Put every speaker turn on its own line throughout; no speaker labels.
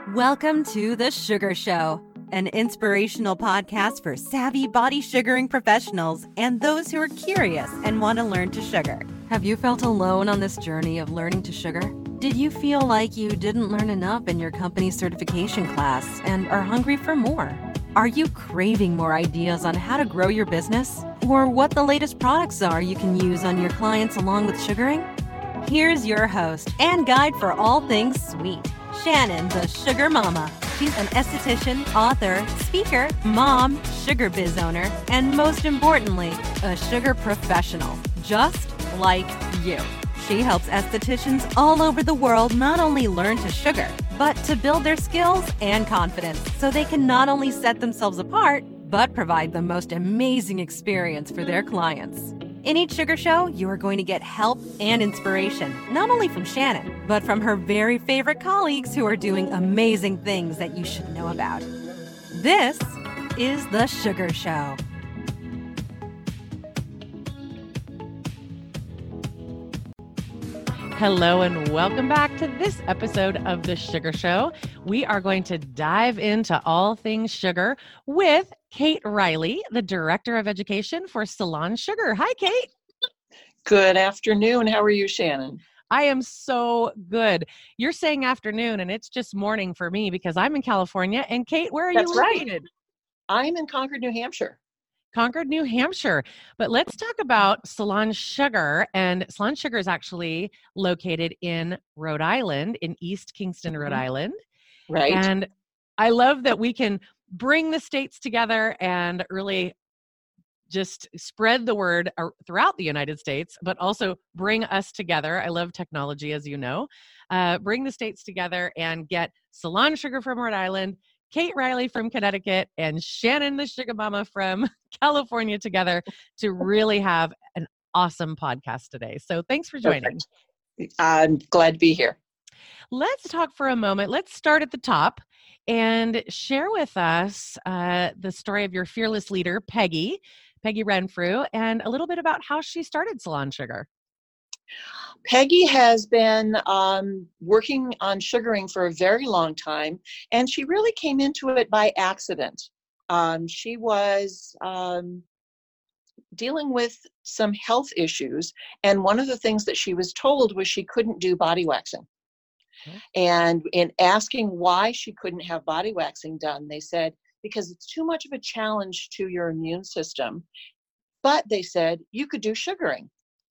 Welcome to The Sugar Show, an inspirational podcast for savvy body sugaring professionals and those who are curious and want to learn to sugar. Have you felt alone on this journey of learning to sugar? Did you feel like you didn't learn enough in your company's certification class and are hungry for more? Are you craving more ideas on how to grow your business? Or what the latest products are you can use on your clients along with sugaring? Here's your host and guide for all things sweet, Shannon, the Sugar Mama. She's an esthetician, author, speaker, mom, sugar biz owner, and most importantly, a sugar professional, just like you. She helps estheticians all over the world not only learn to sugar, but to build their skills and confidence so they can not only set themselves apart, but provide the most amazing experience for their clients. In each Sugar Show, you are going to get help and inspiration, not only from Shannon, but from her very favorite colleagues who are doing amazing things that you should know about. This is The Sugar Show.
Hello and welcome back to this episode of The Sugar Show. We are going to dive into all things sugar with Kate Riley, the Director of Education for Salon Sugar. Hi, Kate.
Good afternoon. How are you, Shannon?
I am so good. You're saying afternoon and it's just morning for me because I'm in California. And Kate, where are you located?
Right. I'm in Concord, New Hampshire.
Concord, New Hampshire. But let's talk about Salon Sugar. And Salon Sugar is actually located in Rhode Island, in East Kingston, Rhode Island.
Right.
And I love that we can bring the states together and really just spread the word throughout the United States, but also bring us together. I love technology, as you know. Bring the states together and get Salon Sugar from Rhode Island, Kate Riley from Connecticut, and Shannon, the Sugar Mama from California together to really have an awesome podcast today. So thanks for joining.
Perfect. I'm glad to be here.
Let's talk for a moment. Let's start at the top and share with us the story of your fearless leader, Peggy Renfrew, and a little bit about how she started Salon Sugar.
Peggy has been working on sugaring for a very long time, and she really came into it by accident. She was dealing with some health issues, and one of the things that she was told was she couldn't do body waxing. Okay. And in asking why she couldn't have body waxing done, they said, because it's too much of a challenge to your immune system. But they said, you could do sugaring,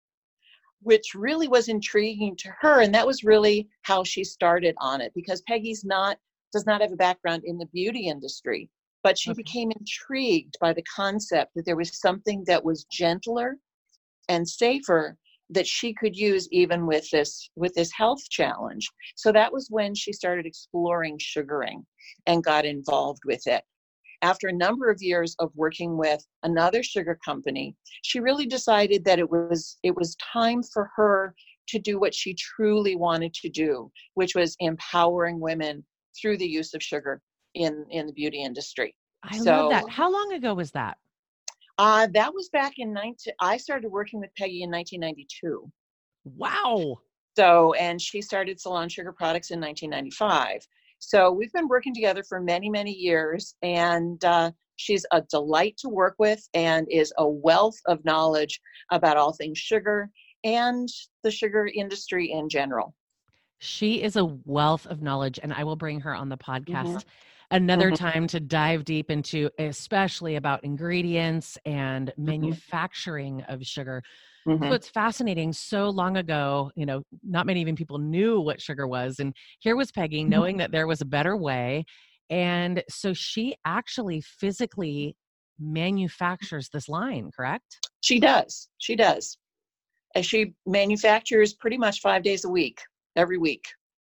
which really was intriguing to her. And that was really how she started on it, because Peggy's does not have a background in the beauty industry, but she became intrigued by the concept that there was something that was gentler and safer that she could use even with this health challenge. So that was when she started exploring sugaring and got involved with it. After a number of years of working with another sugar company, she really decided that it was time for her to do what she truly wanted to do, which was empowering women through the use of sugar in the beauty industry.
I love that. How long ago was that?
That was back I started working with Peggy in 1992.
Wow.
And she started Salon Sugar Products in 1995. So we've been working together for many, many years, and she's a delight to work with and is a wealth of knowledge about all things sugar and the sugar industry in general.
She is a wealth of knowledge, and I will bring her on the podcast another time to dive deep into, especially about ingredients and manufacturing of sugar. So it's fascinating. So long ago, not many even people knew what sugar was. And here was Peggy knowing that there was a better way. And so she actually physically manufactures this line, correct?
She does. And she manufactures pretty much 5 days a week, every week.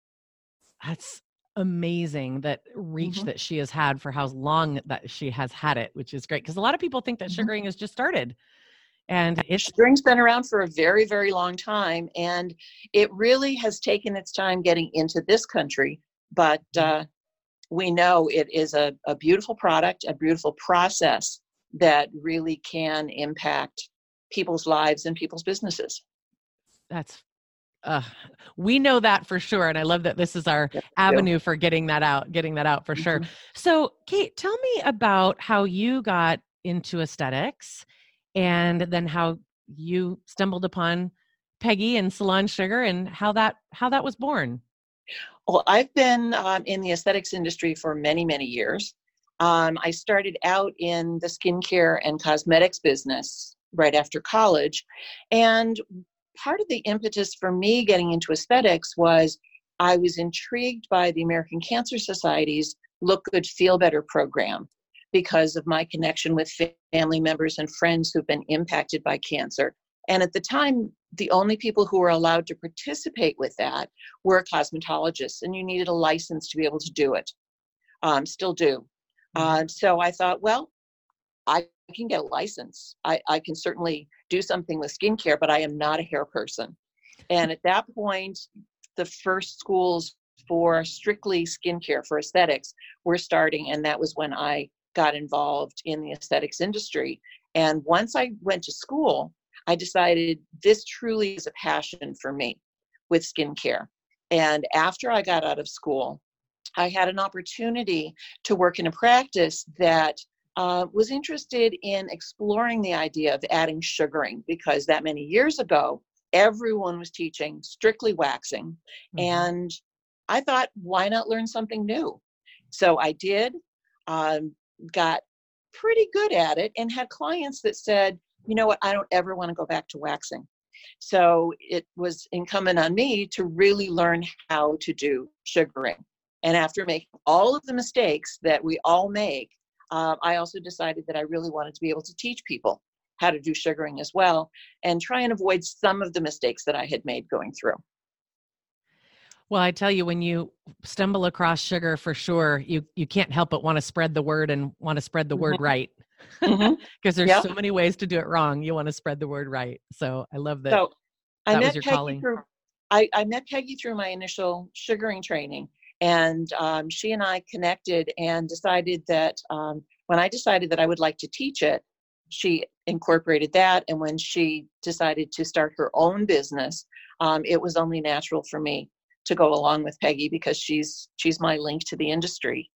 That's amazing, that reach that she has had for how long that she has had it, which is great. Because a lot of people think that sugaring has just started. And
sugaring's been around for a very, very long time, and it really has taken its time getting into this country. But we know it is a beautiful product, a beautiful process that really can impact people's lives and people's businesses.
That's Uh, we know that for sure. And I love that this is our
Yep,
avenue for getting that out for sure.
Mhm.
So, Kate, tell me about how you got into aesthetics and then how you stumbled upon Peggy and Salon Sugar and how that was born.
Well, I've been in the aesthetics industry for many, many years. I started out in the skincare and cosmetics business right after college. And part of the impetus for me getting into aesthetics was I was intrigued by the American Cancer Society's Look Good, Feel Better program because of my connection with family members and friends who've been impacted by cancer. And at the time, the only people who were allowed to participate with that were cosmetologists, and you needed a license to be able to do it. Still do. So I thought, well, I can get a license. I can certainly do something with skincare, but I am not a hair person. And at that point, the first schools for strictly skincare for aesthetics were starting, and that was when I got involved in the aesthetics industry. And once I went to school, I decided this truly is a passion for me with skincare. And after I got out of school, I had an opportunity to work in a practice that was interested in exploring the idea of adding sugaring, because that many years ago, everyone was teaching strictly waxing.
Mm-hmm.
And I thought, why not learn something new? So I did, got pretty good at it, and had clients that said, you know what, I don't ever want to go back to waxing. So it was incumbent on me to really learn how to do sugaring. And after making all of the mistakes that we all make, I also decided that I really wanted to be able to teach people how to do sugaring as well, and try and avoid some of the mistakes that I had made going through.
Well, I tell you, when you stumble across sugar, for sure, you can't help but want to spread the word and want to spread the word right. Because there's so many ways to do it wrong. You want to spread the word right. So I love that.
So I
that
met
was your
Peggy
calling.
I met Peggy through my initial sugaring training, and she and I connected and decided that when I decided that I would like to teach it, she incorporated that. And when she decided to start her own business, it was only natural for me to go along with Peggy, because she's my link to the industry.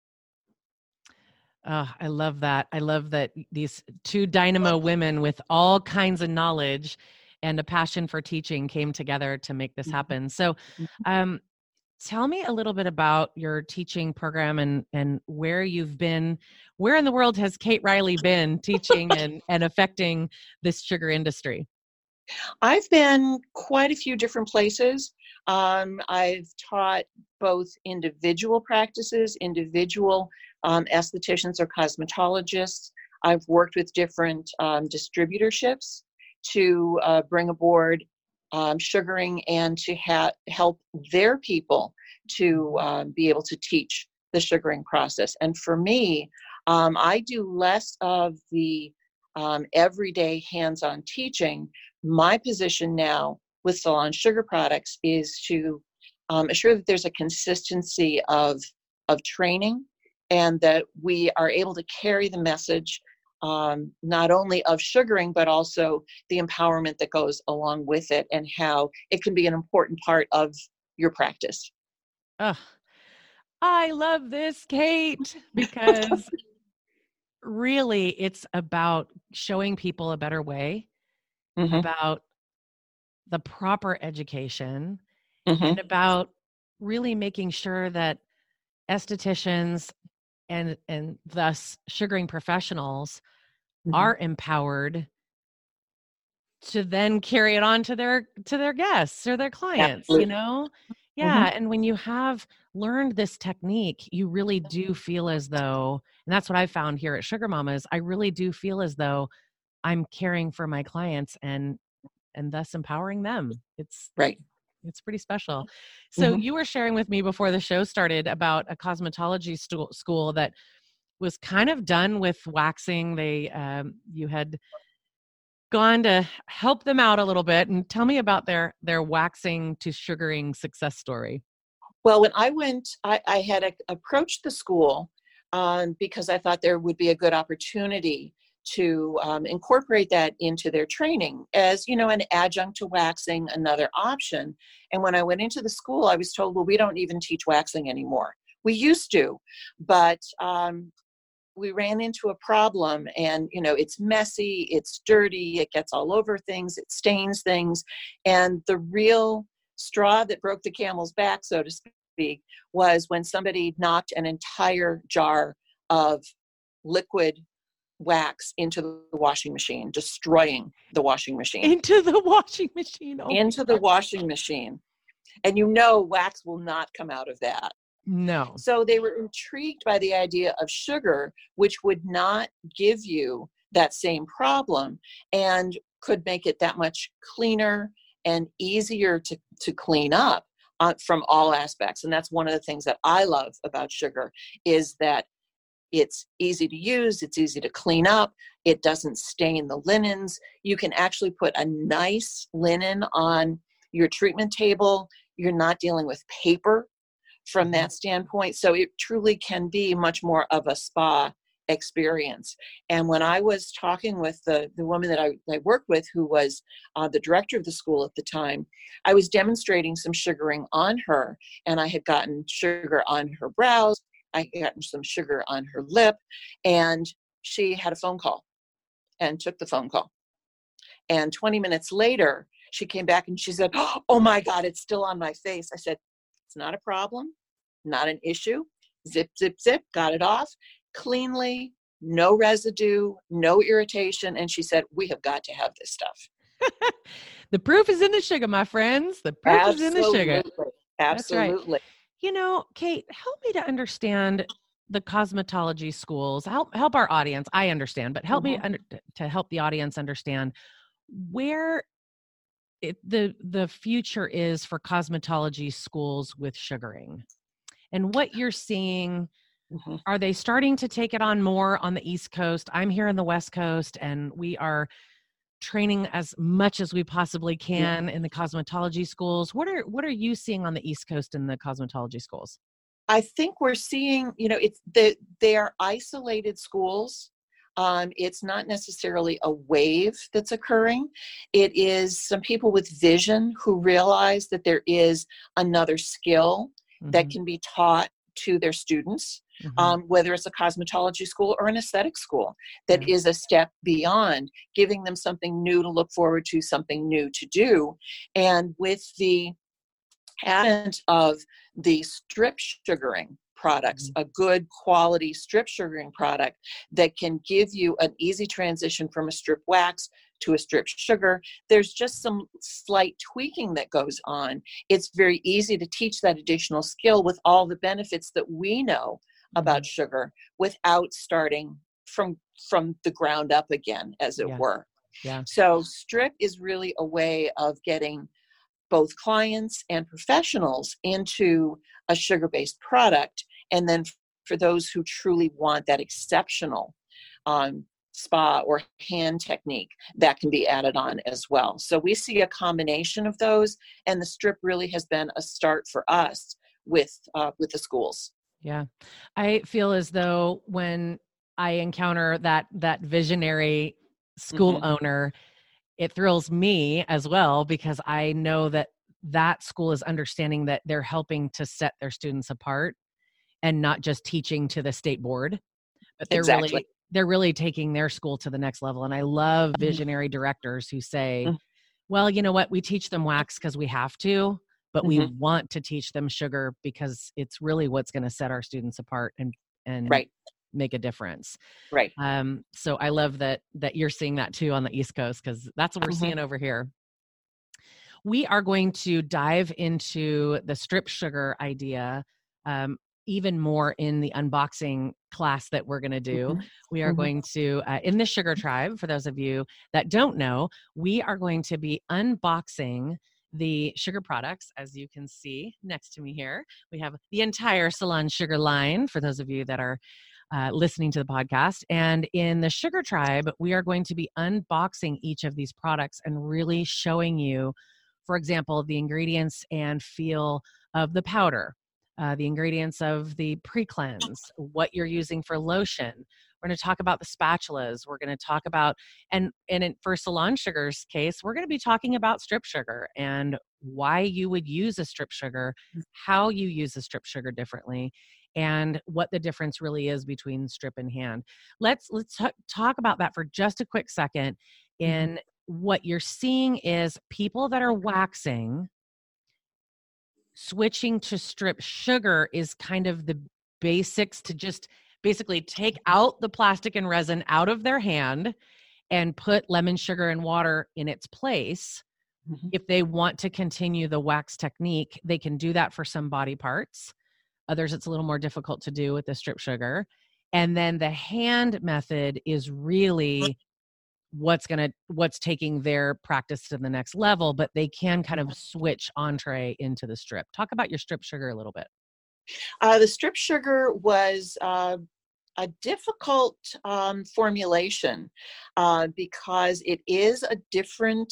Oh, I love that. I love that these two dynamo women with all kinds of knowledge and a passion for teaching came together to make this happen. So, tell me a little bit about your teaching program and where you've been. Where in the world has Kate Riley been teaching and affecting this sugar industry?
I've been quite a few different places. I've taught both individual practices, individual estheticians or cosmetologists. I've worked with different distributorships to bring aboard sugaring and to help their people to be able to teach the sugaring process. And for me, I do less of the everyday hands-on teaching. My position now with Salon Sugar Products is to assure that there's a consistency of training, and that we are able to carry the message not only of sugaring, but also the empowerment that goes along with it, and how it can be an important part of your practice.
I love this, Kate, because really it's about showing people a better way, about the proper education, and about really making sure that estheticians and thus sugaring professionals are empowered to then carry it on to their guests or their clients.
Absolutely.
You know? Yeah. And when you have learned this technique, you really do feel as though, and that's what I found here at Sugar Mamas, I really do feel as though I'm caring for my clients and thus empowering them. It's
Right.
It's pretty special. So you were sharing with me before the show started about a cosmetology school that was kind of done with waxing. They you had gone to help them out a little bit, and tell me about their waxing to sugaring success story.
Well, when I went, I had approached the school because I thought there would be a good opportunity to incorporate that into their training as, an adjunct to waxing, another option. And when I went into the school, I was told, well, we don't even teach waxing anymore. We used to, but we ran into a problem, and, it's messy, it's dirty, it gets all over things, it stains things. And the real straw that broke the camel's back, so to speak, was when somebody knocked an entire jar of liquid wax into the washing machine, destroying the washing machine.
Into the washing machine. Oh,
into the washing machine. And wax will not come out of that.
No.
So they were intrigued by the idea of sugar, which would not give you that same problem and could make it that much cleaner and easier to clean up from all aspects. And that's one of the things that I love about sugar, is that it's easy to use, it's easy to clean up, it doesn't stain the linens. You can actually put a nice linen on your treatment table. You're not dealing with paper from that standpoint. So it truly can be much more of a spa experience. And when I was talking with the woman that I worked with, who was the director of the school at the time, I was demonstrating some sugaring on her, and I had gotten sugar on her brows, I had gotten some sugar on her lip, and she had a phone call and took the phone call. And 20 minutes later, she came back and she said, oh my God, it's still on my face. I said, it's not a problem, not an issue. Zip, zip, zip, got it off cleanly, no residue, no irritation. And she said, we have got to have this stuff.
The proof is in the sugar, my friends. The proof is in the sugar.
Absolutely.
Right. Kate, help me to understand the cosmetology schools. Help our audience. I understand, but help me to help the audience understand where the future is for cosmetology schools with sugaring, and what you're seeing. Are they starting to take it on more on the East Coast? I'm here on the West Coast, and we are training as much as we possibly can in the cosmetology schools. What are you seeing on the East Coast in the cosmetology schools?
I think we're seeing, they are isolated schools. It's not necessarily a wave that's occurring. It is some people with vision who realize that there is another skill that can be taught to their students, whether it's a cosmetology school or an aesthetic school, that is a step beyond, giving them something new to look forward to, something new to do. And with the advent of the strip sugaring products, a good quality strip sugaring product that can give you an easy transition from a strip wax to a strip sugar, there's just some slight tweaking that goes on. It's very easy to teach that additional skill with all the benefits that we know about sugar without starting from the ground up again, as it were.
Yeah.
So strip is really a way of getting both clients and professionals into a sugar-based product. And then for those who truly want that exceptional spa or hand technique, that can be added on as well. So we see a combination of those, and the strip really has been a start for us with the schools.
Yeah. I feel as though when I encounter that visionary school owner, it thrills me as well, because I know that school is understanding that they're helping to set their students apart and not just teaching to the state board, but they're really taking their school to the next level. And I love visionary directors who say, well, you know what, we teach them wax because we have to, but we want to teach them sugar because it's really what's going to set our students apart and make a difference.
Right.
So I love that you're seeing that too on the East Coast, because that's what we're seeing over here. We are going to dive into the strip sugar idea even more in the unboxing class that we're going to do. We are going to, in the Sugar Tribe, for those of you that don't know, we are going to be unboxing the sugar products. As you can see next to me here, we have the entire Salon Sugar line for those of you that are listening to the podcast. And in the Sugar Tribe, we are going to be unboxing each of these products and really showing you, for example, the ingredients and feel of the powder, the ingredients of the pre-cleanse, what you're using for lotion, We're going to talk about the spatulas. We're going to talk about, for Salon Sugar's case, we're going to be talking about strip sugar and why you would use a strip sugar, how you use a strip sugar differently, and what the difference really is between strip and hand. Let's talk about that for just a quick second. In what you're seeing is people that are waxing, switching to strip sugar is kind of the basics to just basically take out the plastic and resin out of their hand and put lemon sugar and water in its place. If they want to continue the wax technique, they can do that for some body parts. Others, it's a little more difficult to do with the strip sugar. And then the hand method is really what's taking their practice to the next level, but they can kind of switch entree into the strip. Talk about your strip sugar a little bit.
The strip sugar was a difficult formulation because it is a different,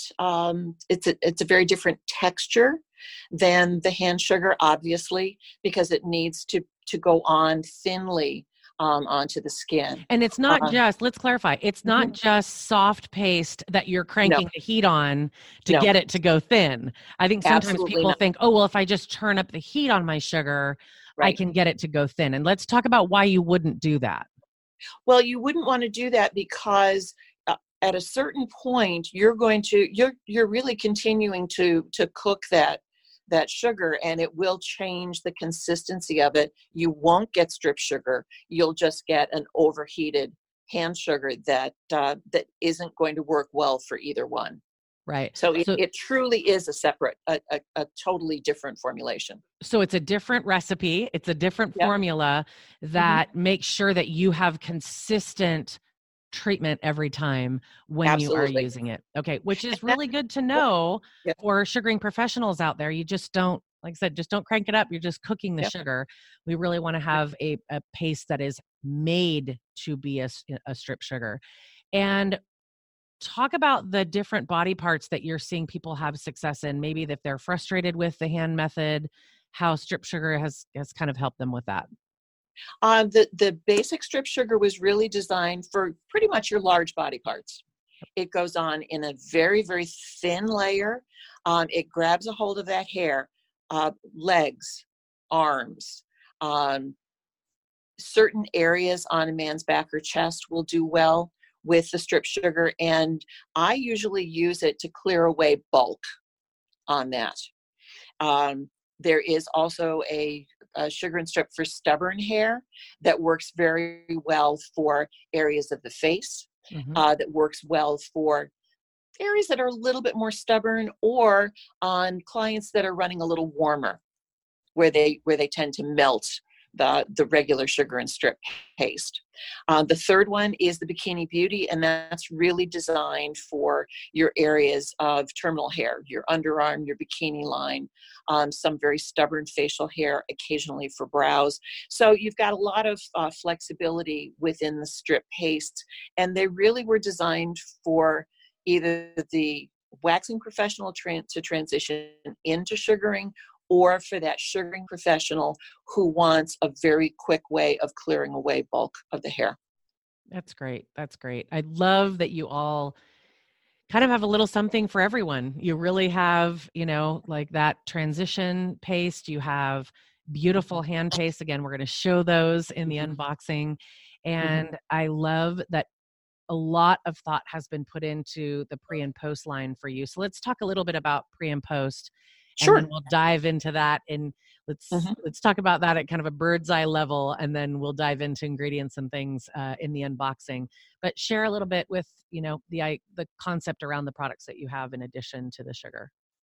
it's a very different texture than the hand sugar, obviously, because it needs to go on thinly onto the skin.
And it's not just, let's clarify, it's not just soft paste that you're cranking the heat on to get it to go thin. I think sometimes
Absolutely
people
not.
think, oh, well, if I just turn up the heat on my sugar, I can get it to go thin. And let's talk about why you wouldn't do that.
Well, you wouldn't want to do that because at a certain point, you're really continuing to cook that sugar, and it will change the consistency of it. You won't get strip sugar. You'll just get an overheated hand sugar that isn't going to work well for either one.
Right.
So it truly is a separate, a totally different formulation.
So it's a different recipe. It's a different formula that makes sure that you have consistent treatment every time when you are using it. Okay. Which is really good to know for sugaring professionals out there. You just don't, like I said, just don't crank it up. You're just cooking the sugar. We really want to have a paste that is made to be a strip sugar. And talk about the different body parts that you're seeing people have success in. Maybe if they're frustrated with the hand method, how strip sugar has kind of helped them with that.
The basic strip sugar was really designed for pretty much your large body parts. It goes on in a very, very thin layer. It grabs a hold of that hair, legs, arms, certain areas on a man's back or chest will do well with the strip sugar, and I usually use it to clear away bulk on that. There is also a sugar and strip for stubborn hair that works very well for areas of the face, that works well for areas that are a little bit more stubborn, or on clients that are running a little warmer, where they tend to melt the regular sugar and strip paste. The third one is the Bikini Beauty, and that's really designed for your areas of terminal hair, your underarm, your bikini line, some very stubborn facial hair, occasionally for brows. So you've got a lot of flexibility within the strip pastes, and they really were designed for either the waxing professional to transition into sugaring, or for that sugaring professional who wants a very quick way of clearing away bulk of the hair.
That's great. That's great. I love that you all kind of have a little something for everyone. You really have, like that transition paste. You have beautiful hand paste. Again, we're going to show those in the unboxing. And I love that a lot of thought has been put into the pre and post line for you. So let's talk a little bit about pre and post.
Sure.
And then we'll dive into that, and let's talk about that at kind of a bird's eye level, and then we'll dive into ingredients and things in the unboxing. But share a little bit with the concept around the products that you have in addition to the sugar.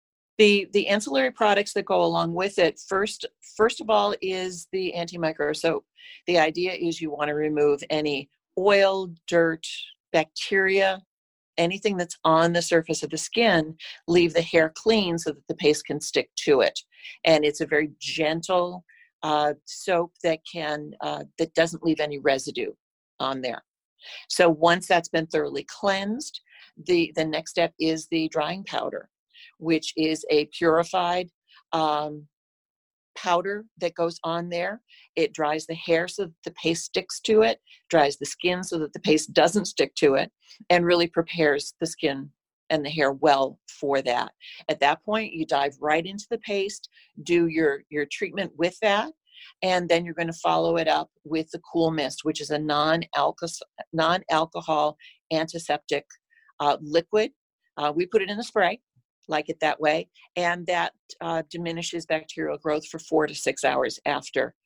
The ancillary products that go along with it, first of all, is the antimicro soap. The idea is you want to remove any oil, dirt, bacteria, anything that's on the surface of the skin, leave the hair clean so that the paste can stick to it. And it's a very gentle soap that doesn't leave any residue on there. So once that's been thoroughly cleansed, the next step is the drying powder, which is a purified powder that goes on there. It dries the hair so that the paste sticks to it, dries the skin so that the paste doesn't stick to it, and really prepares the skin and the hair well for that. At that point, you dive right into the paste, do your treatment with that, and then you're going to follow it up with the Cool Mist, which is a non-alcohol antiseptic liquid. We put it in a spray, like it that way, and that diminishes bacterial growth for 4 to 6 hours after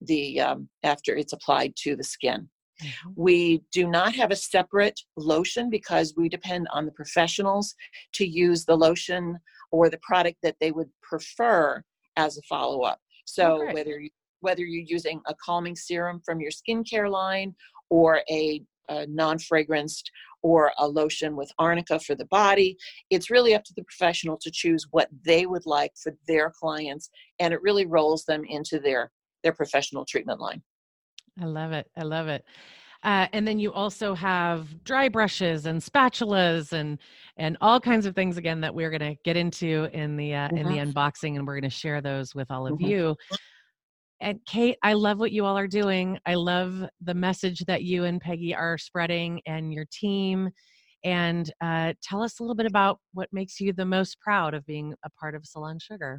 it's applied to the skin. Mm-hmm. We do not have a separate lotion because we depend on the professionals to use the lotion or the product that they would prefer as a follow-up. So whether you're using a calming serum from your skincare line or a non-fragranced or a lotion with arnica for the body, it's really up to the professional to choose what they would like for their clients, and it really rolls them into their professional treatment line.
I love it. I love it. And then you also have dry brushes and spatulas and all kinds of things, again, that we're going to get into in the unboxing, and we're going to share those with all of you. And Kate, I love what you all are doing. I love the message that you and Peggy are spreading and your team. And tell us a little bit about what makes you the most proud of being a part of Salon Sugar.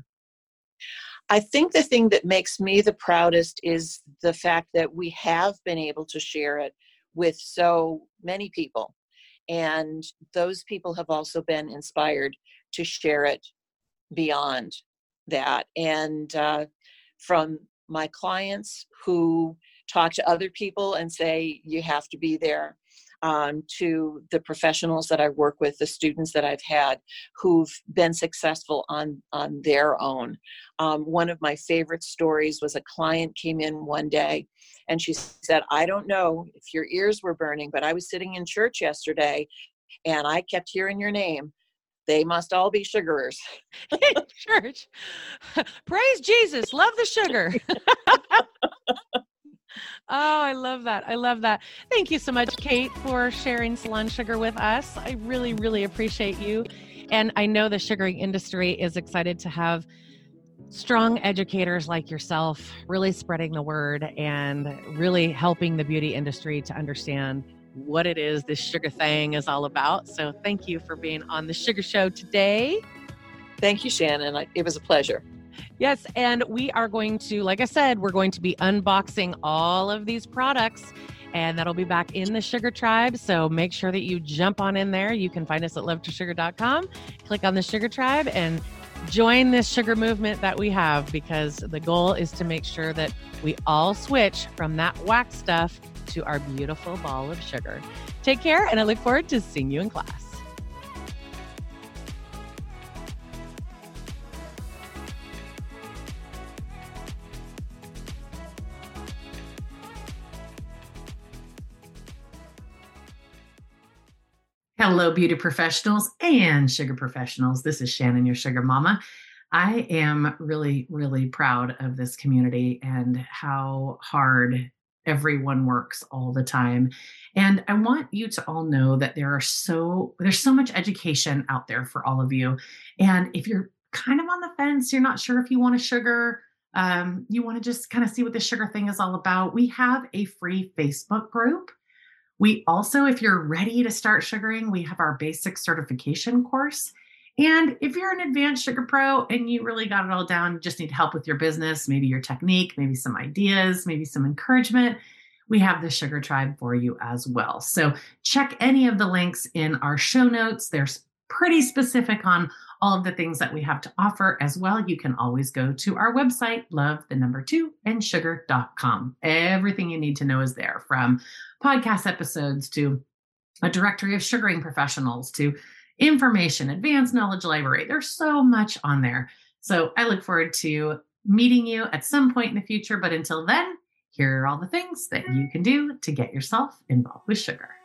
I think the thing that makes me the proudest is the fact that we have been able to share it with so many people. And those people have also been inspired to share it beyond that. And from my clients who talk to other people and say, you have to be there, to the professionals that I work with, the students that I've had who've been successful on their own. One of my favorite stories was a client came in one day and she said, I don't know if your ears were burning, but I was sitting in church yesterday and I kept hearing your name. They must all be sugarers.
Church. Praise Jesus. Love the sugar. Oh, I love that. I love that. Thank you so much, Kate, for sharing Salon Sugar with us. I really, really appreciate you. And I know the sugaring industry is excited to have strong educators like yourself really spreading the word and really helping the beauty industry to understand what it is this sugar thing is all about. So thank you for being on the Sugar Show today.
Thank you, Shannon. It was a pleasure.
Yes, and we are going to, like I said, we're going to be unboxing all of these products, and that'll be back in the Sugar Tribe. So make sure that you jump on in there. You can find us at lovetossugar.com. Click on the Sugar Tribe and join this sugar movement that we have, because the goal is to make sure that we all switch from that wax stuff to our beautiful ball of sugar. Take care, and I look forward to seeing you in class.
Hello, beauty professionals and sugar professionals. This is Shannon, your sugar mama. I am really, really proud of this community and how hard everyone works all the time. And I want you to all know that there's so much education out there for all of you. And if you're kind of on the fence, you're not sure if you want a sugar, you want to just kind of see what the sugar thing is all about, we have a free Facebook group. We also, if you're ready to start sugaring, we have our basic certification course. And if you're an advanced sugar pro and you really got it all down, you just need help with your business, maybe your technique, maybe some ideas, maybe some encouragement, we have the Sugar Tribe for you as well. So check any of the links in our show notes. They're pretty specific on all of the things that we have to offer as well. You can always go to our website, love2and sugar.com. Everything you need to know is there, from podcast episodes to a directory of sugaring professionals to information, advanced knowledge library. There's so much on there. So I look forward to meeting you at some point in the future. But until then, here are all the things that you can do to get yourself involved with sugar.